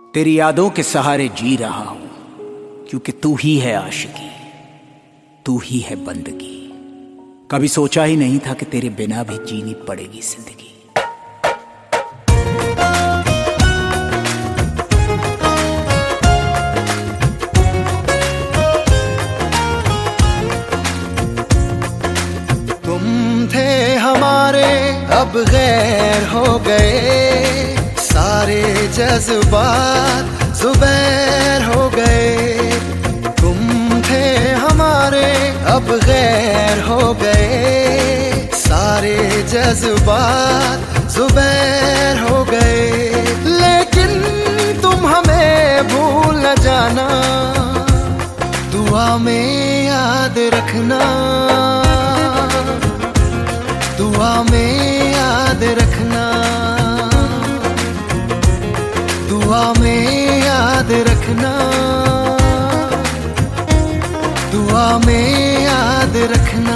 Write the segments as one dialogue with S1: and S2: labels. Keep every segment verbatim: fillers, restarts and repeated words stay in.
S1: तेरी यादों के सहारे जी रहा हूं, क्योंकि तू ही है आशिकी, तू ही है बंदगी। कभी सोचा ही नहीं था कि तेरे बिना भी जीनी पड़ेगी जिंदगी।
S2: तुम थे हमारे अब गैर हो गए, सारे जज्बात ज़ुबैर हो गए। तुम थे हमारे अब गैर हो गए, सारे जज्बात ज़ुबैर हो गए। लेकिन तुम हमें भूल न जाना, दुआ में याद रखना, दुआ में याद रखना, दुआ में याद रखना, दुआ में याद रखना।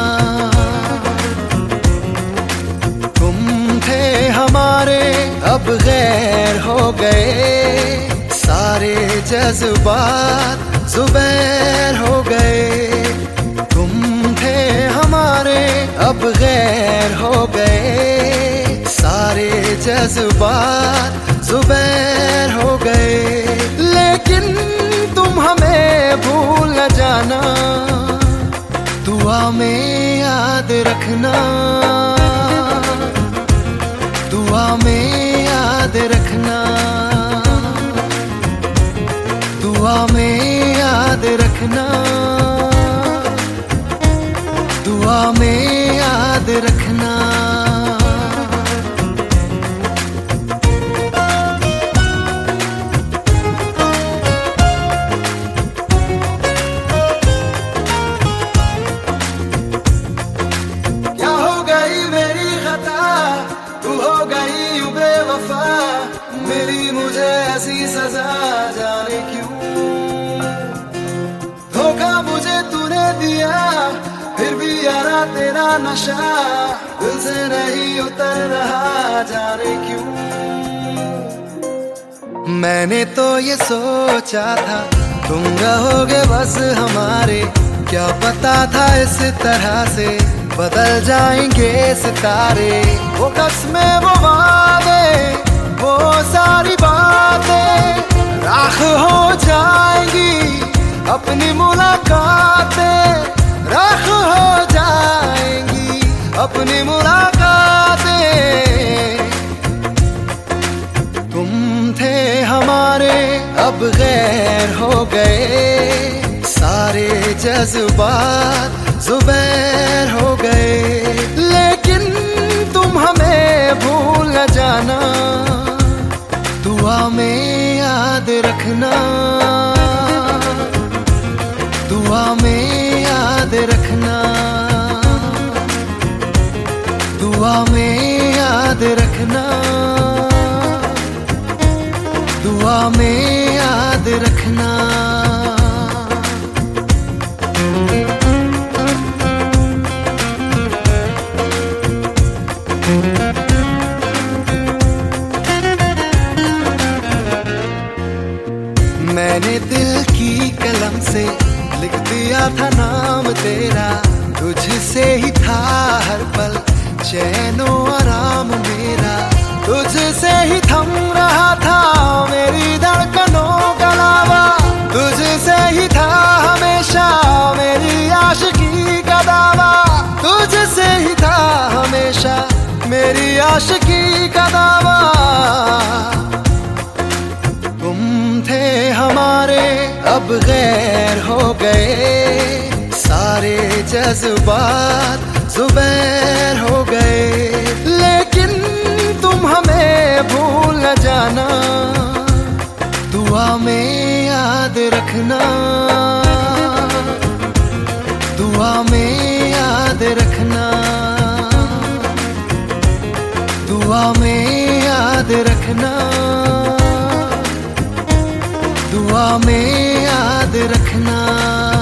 S2: तुम थे हमारे अब गैर हो गए, सारे जज्बात ज़ुबैर हो गए। तुम थे हमारे अब गैर हो गए, सारे जज्बात ज़ुबैर हो गए। लेकिन तुम हमें भूल न जाना, दुआ में याद रखना, दुआ में याद रखना, दुआ में याद रखना, दुआ में याद रखना। क्या हो गई मेरी खता, तू हो गई यूं बेवफा, मिली मुझे ऐसी सजा, जाने क्यों धोखा मुझे तूने दिया, फिर भी यारा तेरा नशा दिल से नहीं उतर रहा, जाने क्यों। मैंने तो ये सोचा था तुम रहोगे बस हमारे, क्या पता था इस तरह से बदल जाएंगे सितारे। वो कसमें वो वादे वो सारी बातें राख हो जाएंगी, अपनी मुलाकातें राख हो जाएंगी, अपनी मुलाकातें। तुम थे हमारे अब गैर हो गए, सारे जज्बात ज़ुबैर हो गए। लेकिन तुम हमें भूल न जाना, दुआ में याद रखना, दुआ में याद रखना, दुआ में याद रखना, दुआ में याद रखना। मैंने दिल की कलम से लिख दिया था नाम तेरा, तुझसे ही था हर पल चैनो आराम मेरा, तुझसे ही थम रहा था मेरी धड़कनों का लावा, तुझसे ही था हमेशा मेरी आशिकी का दावा, तुझसे ही था हमेशा मेरी आशिकी का दावा। तुम थे हमारे अब गैर हो गए, सारे जज्बात ज़ुबैर हो गए। लेकिन तुम हमें भूल न जाना, दुआ में याद रखना, दुआ में याद रखना, दुआ में याद रखना, दुआ में याद रखना।